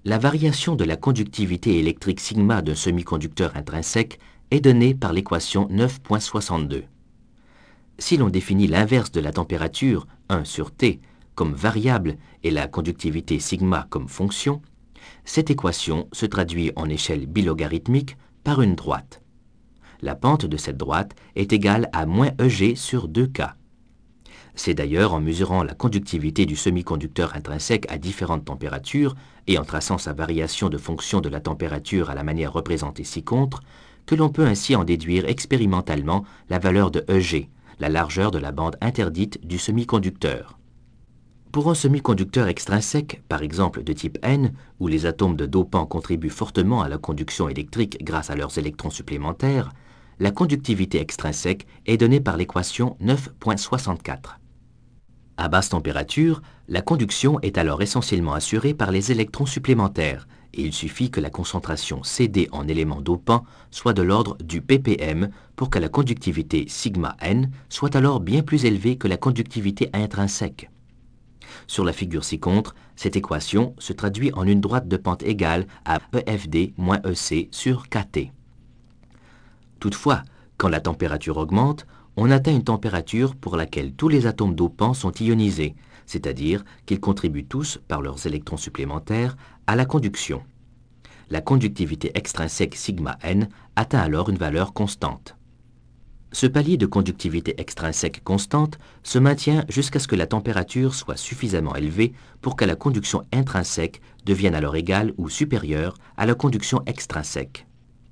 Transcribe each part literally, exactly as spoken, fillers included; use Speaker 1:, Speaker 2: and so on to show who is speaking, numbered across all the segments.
Speaker 1: La variation de la conductivité électrique sigma d'un semi-conducteur intrinsèque est donnée par l'équation neuf point soixante-deux. Si l'on définit l'inverse de la température, un sur T, comme variable et la conductivité sigma comme fonction, cette équation se traduit en échelle bilogarithmique par une droite. La pente de cette droite est égale à moins E G sur deux K. C'est d'ailleurs en mesurant la conductivité du semi-conducteur intrinsèque à différentes températures et en traçant sa variation de fonction de la température à la manière représentée ci-contre que l'on peut ainsi en déduire expérimentalement la valeur de E G, la largeur de la bande interdite du semi-conducteur. Pour un semi-conducteur extrinsèque, par exemple de type N, où les atomes de dopant contribuent fortement à la conduction électrique grâce à leurs électrons supplémentaires, la conductivité extrinsèque est donnée par l'équation neuf point soixante-quatre. À basse température, la conduction est alors essentiellement assurée par les électrons supplémentaires, et il suffit que la concentration C D en éléments dopants soit de l'ordre du ppm pour que la conductivité sigma n soit alors bien plus élevée que la conductivité intrinsèque. Sur la figure ci-contre, cette équation se traduit en une droite de pente égale à E F D moins E C sur K T. Toutefois, quand la température augmente, on atteint une température pour laquelle tous les atomes dopants sont ionisés, c'est-à-dire qu'ils contribuent tous, par leurs électrons supplémentaires, à la conduction. La conductivité extrinsèque sigma n atteint alors une valeur constante. Ce palier de conductivité extrinsèque constante se maintient jusqu'à ce que la température soit suffisamment élevée pour que la conduction intrinsèque devienne alors égale ou supérieure à la conduction extrinsèque.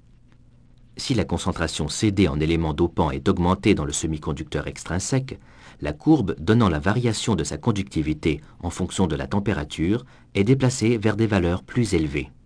Speaker 1: Si la concentration C D en éléments dopants est augmentée dans le semi-conducteur extrinsèque, la courbe donnant la variation de sa conductivité en fonction de la température est déplacée vers des valeurs plus élevées.